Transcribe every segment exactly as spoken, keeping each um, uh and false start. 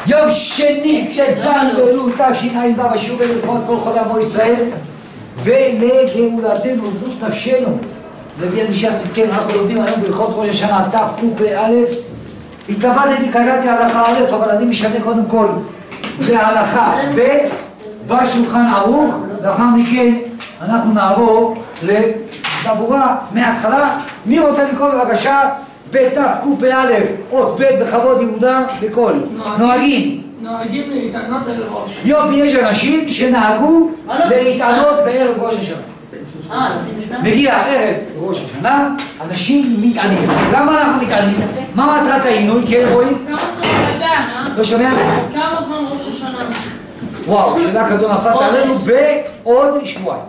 יום שני, ט"ז באלול תשע"ו, ושוב לרפואת כל חולי עמו ישראל ולגאולתנו, עבדות נפשנו. לפי אנשי הצדקה, אנחנו לומדים היום בהלכות ראש השנה תקפ"א. התלבטתי, קראתי הלכה א', אבל אני משנה קודם כל בהלכה ב' בשולחן ערוך. לאחר מכן אנחנו נעבור לדבורה מההתחלה. מי רוצה לקרוא בבקשה בתקפ"א אות ב' בכבוד יהודה בקול? נוהגים נוהגים להתענות על ראש. יופי, יש אנשים שנהגו להתענות בערב ראש השנה. מגיע ערב ראש השנה, אנשים מתענים. למה אנחנו מתענים? מה מטרת העינוי? כן, רואי? כמה זמן אתה? לא שומע? כמה זמן ראש השנה? וואו, שאלה כזו נפלת עלינו בעוד שבועיים.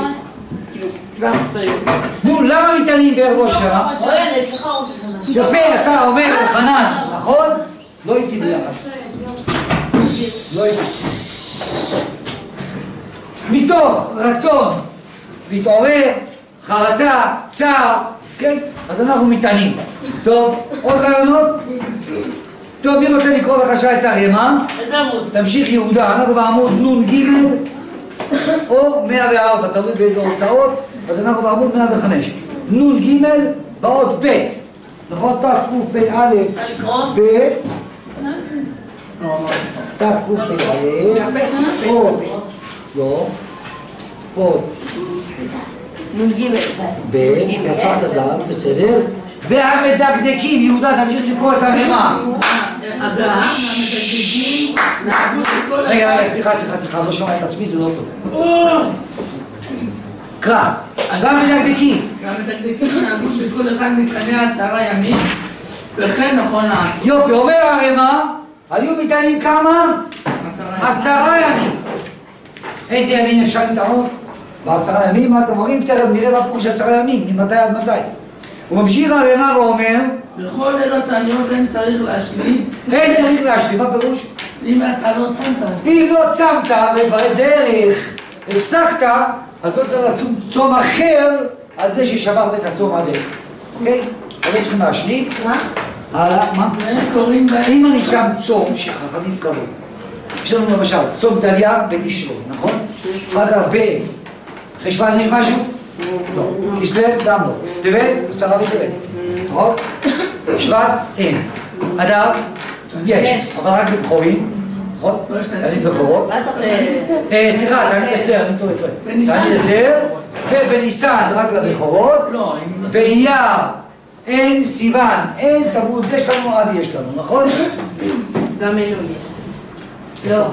נו, למה מתענים בערב ראש השנה? יפה, אתה אומר לחנן, נכון? לא איתי ביחד. לא איתי. מתוך רצון להתעורר, חרטה, צער, כן? אז אנחנו מתענים. טוב, עוד רעיונות? טוב, מי רוצה לקרוא בבקשה את הרמ"א? איזה עמוד? תמשיך יהודה, אנחנו בעמוד נ"ג או מאה וארבע, תלוי באיזה הוצאות, אז אנחנו בעמוד מאה וחמש. נ"ג באות ב', נכון? תקפ"א ב' תקפ"א אות, לא, אות נ"ג ב', יצאת דל, בסדר? והמדקדקים, יהודה, תמשיך לקרוא את הרמ"א. אדם, המדקדקים, נהגו בכל... רגע, רגע, סליחה, סליחה, סליחה, לא שומע את עצמי, זה לא טוב. קרא, והמדקדקים. המדקדקים נהגו שכל אחד מקנה עשרה ימים, וכן נכון לעשות. יופי, אומר הרמ"א, היו מתענים כמה? עשרה ימים. איזה ימים אפשר להתענות? בעשרה ימים, מה אתם אומרים? תכף נראה מה פירוש עשרה ימים, ממתי עד מתי. הוא ממשיך הרמ"א ואומר, בכל לילות העניות אין צריך להשלים. אין צריך להשלים, מה פירוש? אם אתה לא צמת. אם לא צמת ובדרך הפסקת, אז לא צריך לצום צום אחר על זה ששברת את הצום הזה. אוקיי? אז לא צריכים להשלים. מה? הלאה, מה? והם קוראים בהם... אם אני צם צום שחכמים קבעו, יש לנו למשל צום דליה בתשרי, נכון? אחר כך בחשוון יש משהו? לא. כסלו גם לא. טבת, עשרה בטבת. נכון? שבט אין. אדר יש, אבל רק בבחורים. נכון? תענית בכורות. סליחה, תענית אסתר, אני טועה, טועה. תענית אסתר, ובניסן רק לבכורות. באייר אין, סיוון אין, תמוז יש לנו, עד יש לנו, נכון? גם אלול יש. לא.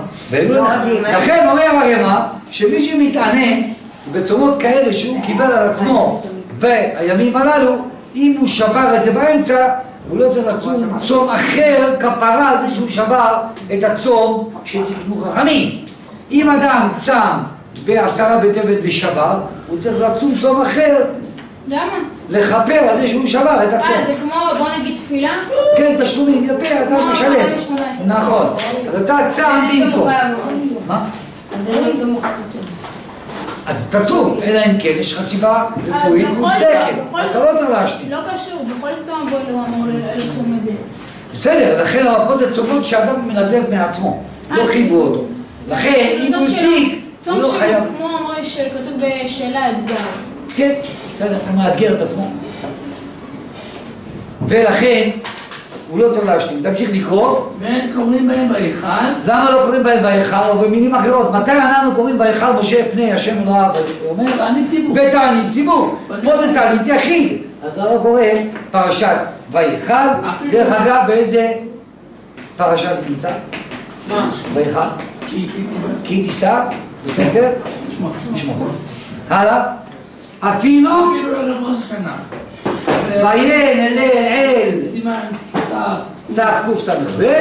לכן אומר הרמ"א שמי שמתענה בצומות כאלה שהוא קיבל על עצמו בימים הללו, אם הוא שבר את זה באמצע, הוא לא צריך לצום צום אחר כפרה על זה שהוא שבר את הצום שתקנו חכמים. אם אדם צם בעשרה בטבת ושבר, הוא צריך לצום צום אחר. למה? לכפר על זה שהוא שבר את הצום. אה, זה כמו, בוא נגיד תפילה? כן, תשלומים, יפה, אתה משלם. נכון. אז אתה צם במקום. מה? אז זה לא מוכרח לצום. אז תצום, אלא אם כן, יש לך סיבה רפואית מוצדקת, אז אתה לא צריך להשלים. לא קשור, בכל זאת המבוא לא אמור לצום את זה. בסדר, לכן פה זה צומות שאדם מנדב מעצמו, לא חייבו אותו. לכן, אם הוא הציג, הוא לא חייב. צום כמו אמרו שכתוב בשאלה אתגר. כן, בסדר, הוא מאתגר את עצמו. ולכן, הוא לא צריך להשלים. תמשיך לקרוא. והם קוראים בהם בהיכל. למה לא קוראים בהם בהיכל, או במילים אחרות? מתי אנחנו קוראים בהיכל משה פני השם אלוהיו? הוא אומר? תענית ציבור. בתענית ציבור. פה זה תענית יחיד. אז לא קורא פרשת בהיכל. דרך אגב, באיזה פרשה זה נמצא? מה? בהיכל. כי תישא, בסדר? נשמע. הלאה. אפילו? אפילו ערב ראש השנה. ויין אל אל סימן ת' תקס"ב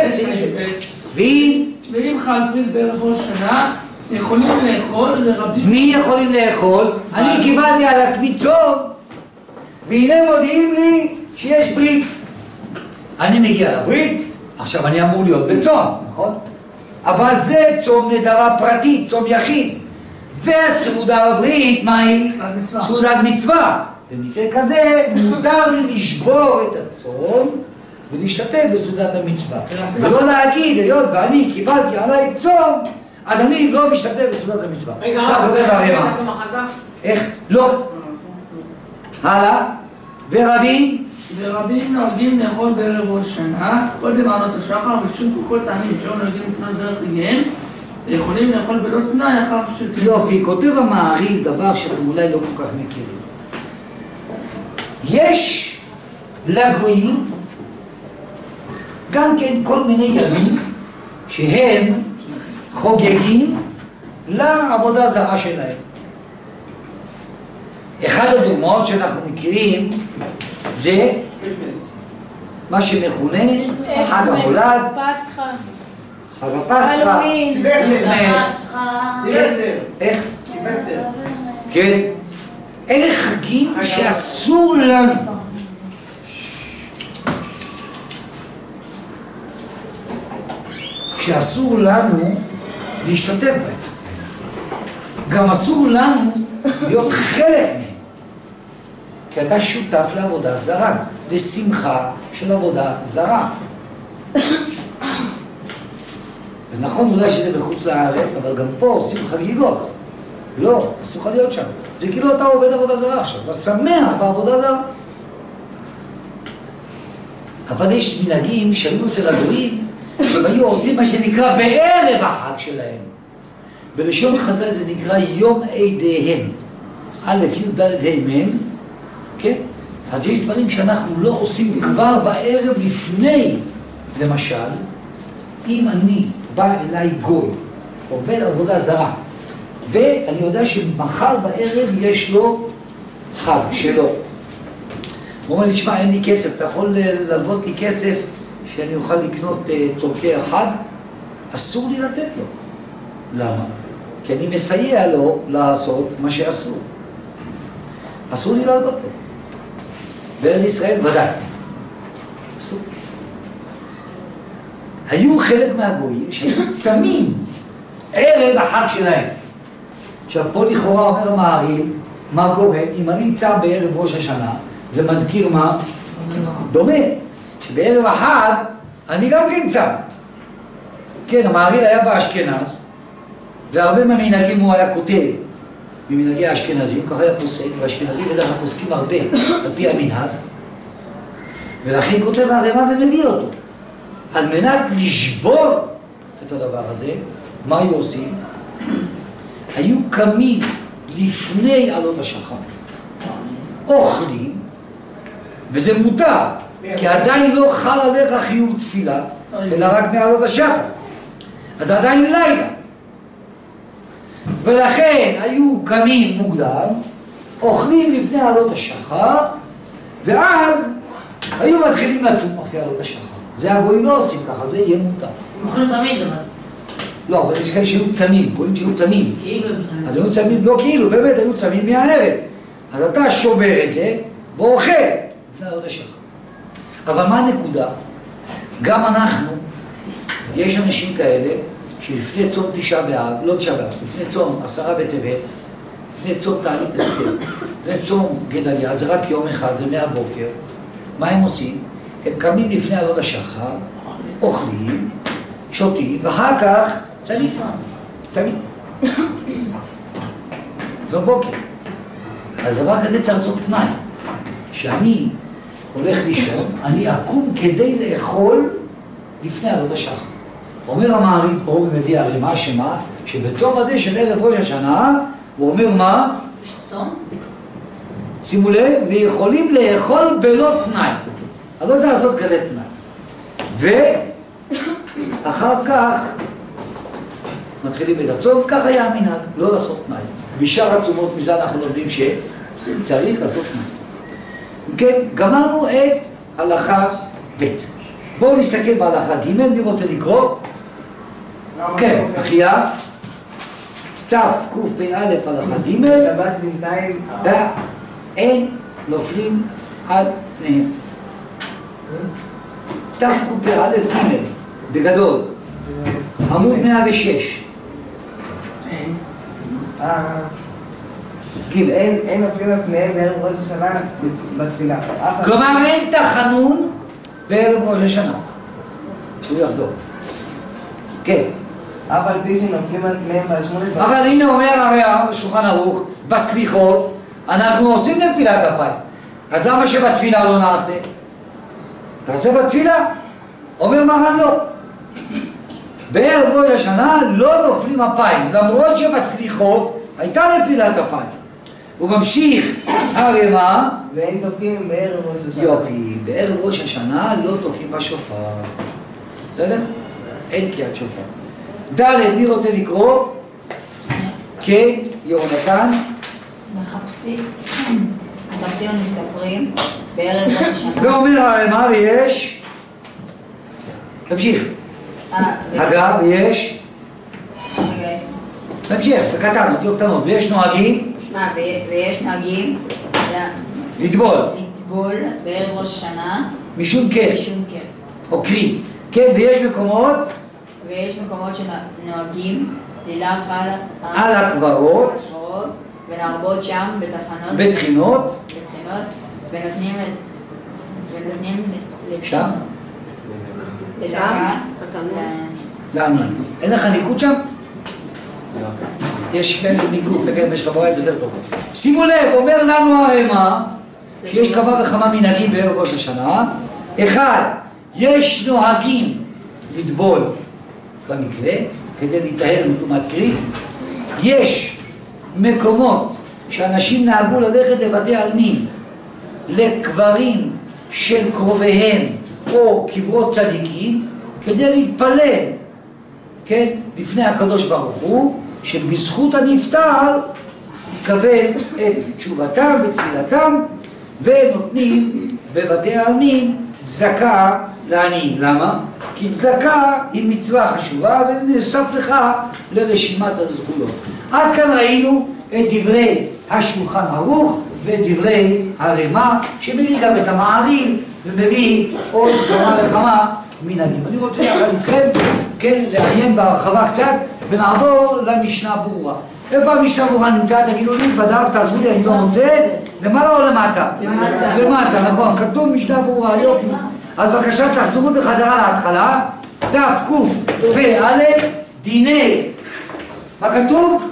ואם ואם חל ברית בערב ראש השנה יכולים לאכול ורבים... מי יכולים לאכול? אני קיבלתי על עצמי צום והנה מודיעים לי שיש ברית. אני מגיע לברית, עכשיו אני אמור להיות בצום, נכון? אבל זה צום נדרה פרטית, צום יחיד, והסעודה בברית, מה היא? סעודת מצווה. במקרה כזה מותר לי לשבור את הצום ולהשתתף בסעודת המצווה. ולא להגיד, היות ואני קיבלתי עליי צום, אז אני לא משתתף בסעודת המצווה. רגע, רק זה להסביר את עצמם אחר כך? איך? לא. הלאה. ורבים? ורבים נוהגים לאכול בערב ראש השנה, קודם עלות השחר, משום שכל טעמים שהיו נוהגים לקנות דרך חגיהם, יכולים לאכול בלא תנאי אחר שכן. לא, כי כותב המעריל דבר שאתם אולי לא כל כך מכירים. יש לגויים גם כן כל מיני ימים שהם חוגגים לעבודה זרה שלהם. אחד הדוגמאות שאנחנו מכירים זה מה שמכונה חג המולד, פסחא, חג הפסחא, הלואוין, כריסמס. סילבסטר. איך? סילבסטר. כן. אלה חגים שאסור לנו. שאסור לנו להשתתף בהם. גם אסור לנו להיות חלק מהם. כי אתה שותף לעבודה זרה, לשמחה של עבודה זרה. ונכון אולי שזה בחוץ לארץ, אבל גם פה עושים חגיגות. לא, אסור לך להיות שם. זה כאילו אתה עובד עבודה זרה עכשיו, אתה שמח בעבודה זרה. אבל יש מנהגים שהיו אצל הגויים, הם היו עושים מה שנקרא בערב החג שלהם. בלשון חז"ל זה נקרא יום עדיהם. א', י', ד', ה', מ', כן? אז יש דברים שאנחנו לא עושים כבר בערב לפני. למשל, אם אני בא אליי גוי, עובד עבודה זרה, ואני יודע שמחר בערב יש לו חג שלו. הוא אומר לי, תשמע, אין לי כסף, אתה יכול ללוות לי כסף שאני אוכל לקנות צורכי החג? אסור לי לתת לו. למה? כי אני מסייע לו לעשות מה שאסור. אסור לי ללוות לו. בארץ ישראל ודאי. אסור. היו חלק מהגויים שהיו צמים ערב החג שלהם. עכשיו פה לכאורה אומר המעריל, מה קורה? אם אני צם בערב ראש השנה, זה מזכיר מה? דומה. שבערב החג אני גם כן צם. כן, המעריל היה באשכנז, והרבה מהמנהגים הוא היה כותב, ממנהגי האשכנזים, ככה היה פוסק, והאשכנזים בדרך כלל פוסקים הרבה, על פי המנהג, ולכן כותב הרמ"א ומביא אותו. על מנת לשבור את הדבר הזה, מה היו עושים? היו קמים לפני עלות השחר, אוכלים, וזה מותר, כי עדיין לא חל עליך חיוב תפילה, אלא רק מעלות השחר. אז עדיין לילה. ולכן היו קמים מוקדם, אוכלים לפני עלות השחר, ואז היו מתחילים לצום אחרי עלות השחר. זה הגויים לא עושים ככה, זה יהיה מותר. הם אוכלים תמיד לבד. לא, אבל יש כאלה שהיו צמים, גויים שהיו צמים. כאילו הם צמים. אז היו צמים, לא כאילו, באמת היו צמים מהערב. אז אתה שובר את זה ואוכל לפני עלות השחר. אבל מה הנקודה? גם אנחנו, יש אנשים כאלה שלפני צום תשעה באב, לא תשעה באב, לפני צום עשרה בטבת, לפני צום תענית אסתר, לפני צום גדליה, זה רק יום אחד, זה מהבוקר. מה הם עושים? הם קמים לפני עלות השחר, אוכלים, שותים, ואחר כך צמים. צמים. זו בוקר. אז דבר כזה צריך לעשות תנאי. שאני הולך לישון, אני אקום כדי לאכול לפני עלות השחר. אומר המעריל פה ומביא הרמ"א שמה, שבצום הזה של ערב ראש השנה, הוא אומר מה? צום? שימו לב, ויכולים לאכול בלא תנאי. אז לא צריך לעשות כזה תנאי. ואחר כך מתחילים את הצום, כך היה המנהג, לא לעשות תנאי. בשאר הצומות מזה אנחנו לומדים שצריך לעשות תנאי. כן, גמרנו את הלכה ב'. בואו נסתכל בהלכה ג', מי רוצה לקרוא? כן, אחיה. תקפ"א הלכה ג'. שבת בינתיים. אין נופלים על פניהם. תקפ"א ג', בגדול. עמוד מאה ושש. ג' אין נופלים על פניהם בערב ראש השנה בתפילה. כלומר אין תחנון בערב ראש השנה, שהוא יחזור. כן. אף על פי שנופלים על פניהם והשמונה... אבל הנה אומר הרי השולחן ערוך, בסליחות, אנחנו עושים נפילת כפיים. אז למה שבתפילה לא נעשה? תעשה בתפילה. אומר מרן לא. בערב ראש השנה לא נופלים אפיים, למרות שבסליחות הייתה נפילת כפיים. הוא ממשיך, הרי מה? ואין תוקעים בערב ראש השנה. יופי, בערב ראש השנה לא תוקעים בשופר. בסדר? אין תקיעת שופר. ד' מי רוצה לקרוא? כן, יהונתן. מחפשים, מחפשים ומסתפרים בערב ראש השנה. ואומר הרי מה ויש? תמשיך. אגב, ויש? תמשיך, בקטן, אותיות קטנות. ויש נוהגים? מה, ויש נוהגים לטבול. לטבול בערב ראש השנה. משום כן. משום כן. או כלי. כן, ויש מקומות? ויש מקומות שנוהגים לילך על... על הקברות. ונרבות שם בתחנות. בתחינות. בתחינות. ונותנים... ונותנים... שם? לדקה. למה? אין לך ניקוד שם? יש כאלה ניקוד, תסתכל אם יש לך בית יותר טוב. שימו לב, אומר לנו הרי מה? שיש כמה וכמה מנהגים בערב ראש השנה. אחד, יש נוהגים לטבול במקווה כדי להיטהר מטומאת קרי. יש מקומות שאנשים נהגו ללכת לבתי עלמין, לקברים של קרוביהם או קברות צדיקים, כדי להתפלל, כן, לפני הקדוש ברוך הוא, שבזכות הנפטר יקבל את תשובתם ותפילתם, ונותנים בבתי העלמין צדקה לעניים. למה? כי צדקה היא מצווה חשובה ונאסף לך לרשימת הזכויות. עד כאן ראינו את דברי השולחן ערוך ואת דברי הרמ"א, שמביא גם את המעריל ומביא עוד כמה וכמה מנהגים. אני רוצה יחד איתכם, כן, לעיין בהרחבה קצת ונעבור למשנה ברורה. איפה המשנה ברורה נמצא? תגידו לי, בדף, תעזרו לי, אני לא מוצא. למעלה או למטה? למטה. למטה, נכון, כתוב משנה ברורה, יופי. אז בבקשה תחזרו בחזרה להתחלה. תקפ"א, דיני, מה כתוב?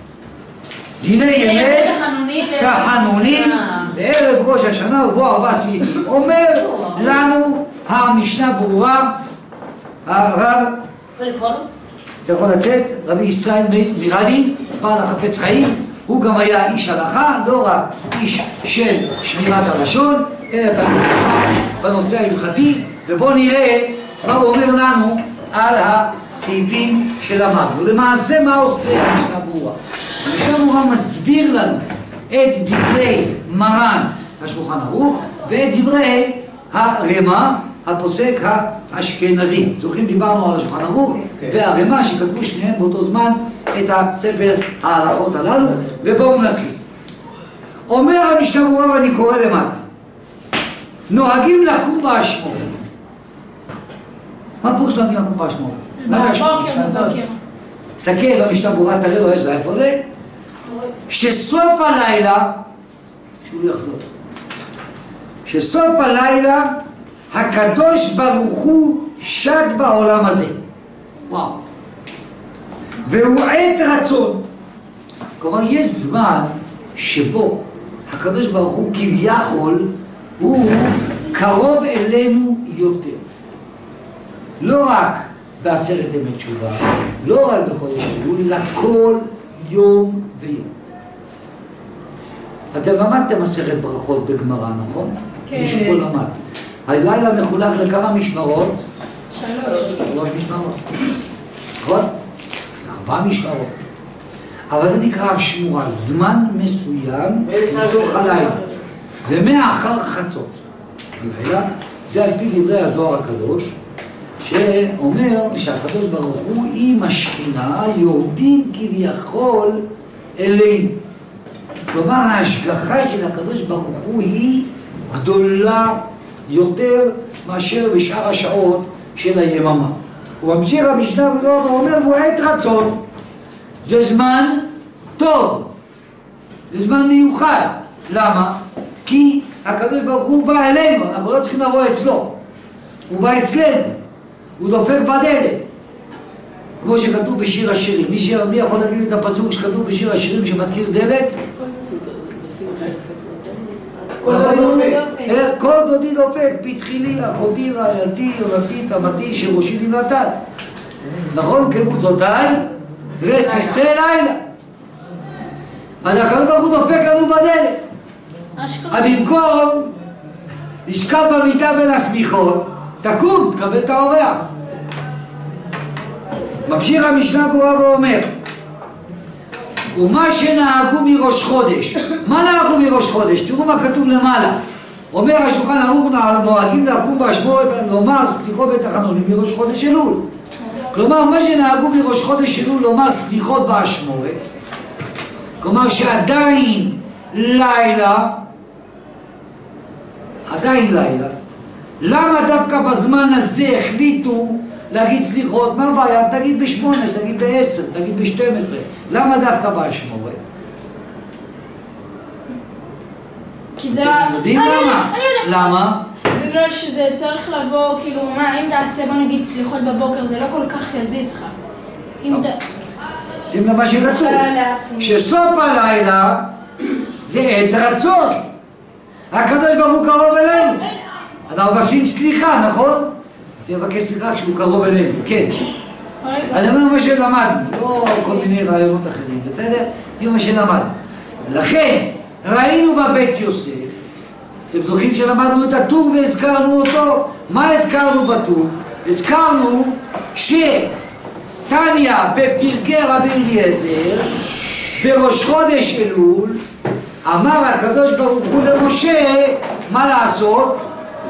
דיני ימי תחנונים בערב ראש השנה ובו ארבע סעיפים. אומר לנו המשנה ברורה, הרב, אתה יכול לצאת, רבי ישראל מירדי, בעל החפץ חיים, הוא גם היה איש הלכה, לא רק איש של שמירת הלשון, אלא בנושא ההלכתי, ובואו נראה מה הוא אומר לנו על הסעיפים שלמדנו. למעשה מה עושה המשנה ברורה? המשנה ברורה מסביר לנו את דברי מרן השולחן ערוך ואת דברי הרמ"א, הפוסק האשכנזי. זוכרים, דיברנו על השולחן ערוך והרמ"א שכתבו שניהם באותו זמן את הספר ההלכות הללו, ובואו נתחיל. אומר המשנה ברורה, ואני קורא למטה, נוהגים לקום באשמורת. מה פירוש נוהגים לקום באשמורת? בבוקר, בבוקר. תסתכל במשנה ברורה, תראה לו איזה איפה זה, שסוף הלילה, שהוא יחזור, שסוף הלילה הקדוש ברוך הוא שט בעולם הזה. וואו. והוא עת רצון. כלומר, יש זמן שבו הקדוש ברוך הוא כביכול הוא קרוב אלינו יותר. לא רק בעשרת ימי תשובה, לא רק בחודש אלול, אלא כל יום ויום. אתם למדתם מסכת ברכות בגמרא, נכון? כן. מישהו פה למד. הלילה מחולק לכמה משמרות? שלוש. שלוש משמרות. נכון? ארבע משמרות. אבל זה נקרא שמורה, זמן מסוים בתוך הלילה. זה מאחר חצות. הלילה, זה על פי דברי הזוהר הקדוש, שאומר שהקדוש ברוך הוא עם השכינה יורדים כביכול אלינו. כלומר, ההשגחה של הקדוש ברוך הוא היא גדולה יותר מאשר בשאר השעות של היממה. הוא ממשיך המשנה ואומר, והוא עת רצון. זה זמן טוב, זה זמן מיוחד. למה? כי הקדוש ברוך הוא בא אלינו, אנחנו לא צריכים לבוא אצלו. הוא בא אצלנו, הוא דופק בדלת. כמו שכתוב בשיר השירים. מי, ש... מי יכול להגיד את הפסוק שכתוב בשיר השירים שמזכיר דלת? כל דודי דופק, פתחי לי, אחותי, רעייתי, יונתי, תמתי, שראשי נמלטת. נכון? כמוצאותיי, רסיסי לילה. אז הקדוש ברוך הוא דופק לנו בדלת. אז במקום לשכב במיטה בין השמיכות, תקום, תקבל את האורח. ממשיך המשנה ברורה ואומר, ומה שנהגו מראש חודש. מה נהגו מראש חודש? תראו מה כתוב למעלה. אומר השולחן ערוך, נוהגים לקום באשמורת, לומר סליחות בתחנונים מראש חודש אלול. כלומר, מה שנהגו מראש חודש אלול לומר סליחות באשמורת, כלומר שעדיין לילה, עדיין לילה, למה דווקא בזמן הזה החליטו להגיד סליחות? מה הבעיה? תגיד בשמונה, תגיד בעשר, תגיד בשתים עשרה. למה דווקא באשמורת? כי זה... יודעים למה? אני יודע. למה? בגלל שזה צריך לבוא, כאילו, מה, אם תעשה, בוא נגיד סליחות בבוקר, זה לא כל כך יזיז לך. אם ת... שים למה שכתוב, שסוף הלילה זה עת רצון. הקדוש ברוך הוא קרוב אלינו. אנחנו מבקשים סליחה, נכון? אז יבקש סליחה כשהוא קרוב אלינו, כן. אני אומר מה שלמדנו, לא כל מיני רעיונות אחרים, בסדר? זה מה שלמדנו. לכן, ראינו בבית יוסף, אתם זוכרים שלמדנו את הטור והזכרנו אותו? מה הזכרנו בטור? הזכרנו שתניה בפרקי רבי אליעזר, בראש חודש אלול, אמר הקדוש ברוך הוא למשה, מה לעשות?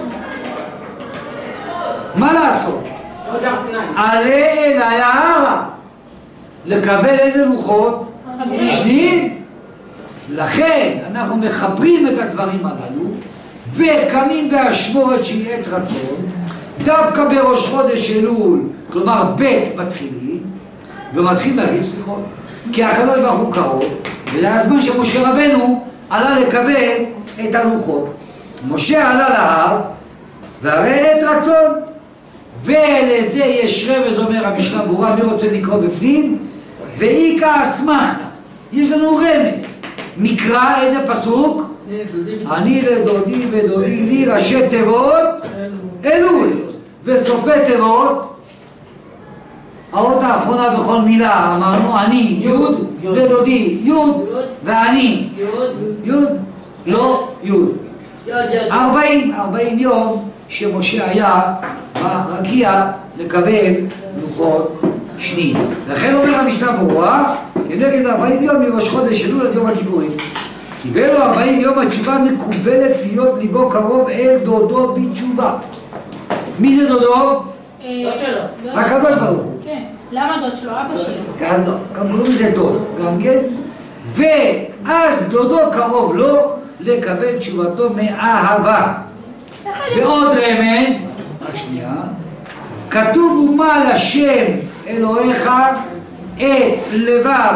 מה לעשות? עלה אל ההרה, לקבל איזה לוחות? שניים. לכן אנחנו מחברים את הדברים הללו וקמים באשמורת שהיא עת רצון, דווקא בראש חודש אלול, כלומר ב' מתחילים ומתחילים להגיד סליחות, כי הקדוש ברוך הוא קרוב, ולזמן שמשה רבנו עלה לקבל את הלוחות. משה עלה להר והרי עת רצון, ולזה יש רמז, אומר המשנה ברורה. מי רוצה לקרוא בפנים? ואיכא אסמכתא, יש לנו רמז. נקרא איזה פסוק? אני לדודי ודודי לי, ראשי תיבות אלול, וסופי תיבות האות האחרונה בכל מילה. אמרנו אני יוד ודודי יוד ואני יוד לא יוד. ארבעים, ארבעים יום שמשה היה ברקיע לקבל לוחות שניים. לכן אומר המשנה ברורה, כנגד ארבעים יום מראש חודש אלול עד יום הכיפורים. קיבל לו ארבעים יום התשובה מקובלת להיות ליבו קרוב אל דודו בתשובה. מי זה דודו? דוד שלו. הקדוש ברוך הוא. כן. למה דוד שלו? אבא שלו. כאן לא, כאן קוראים לזה דוד, גם כן. ואז דודו קרוב לו לקבל תשובתו מאהבה. ועוד רמז, רק שנייה, כתוב ומה לשם אלוהיך את לבב,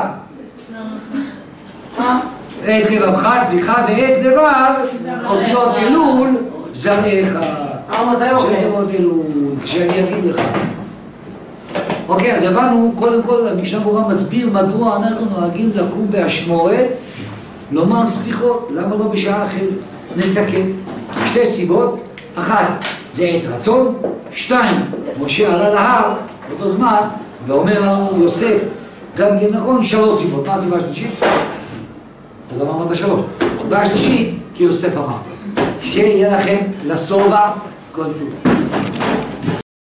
את לבבך, סליחה, ואת לבב אותיות אלול זרעך. אותיות אלול, כשאני אגיד לך. אוקיי, אז הבנו, קודם כל המשנה ברורה מסביר מדוע אנחנו נוהגים לקום באשמורת לומר סליחות, למה לא בשעה אחרת? נסכם. שתי סיבות, אחת, זה עת רצון, שתיים, משה עלה להר באותו זמן, ואומר לנו יוסף, גם כן נכון, שלוש סיבות. מה הסיבה השלישית? אז אמרנו את השלוש. הסיבה השלישית, כי יוסף אמר, שיהיה לכם לשובע כל טוב.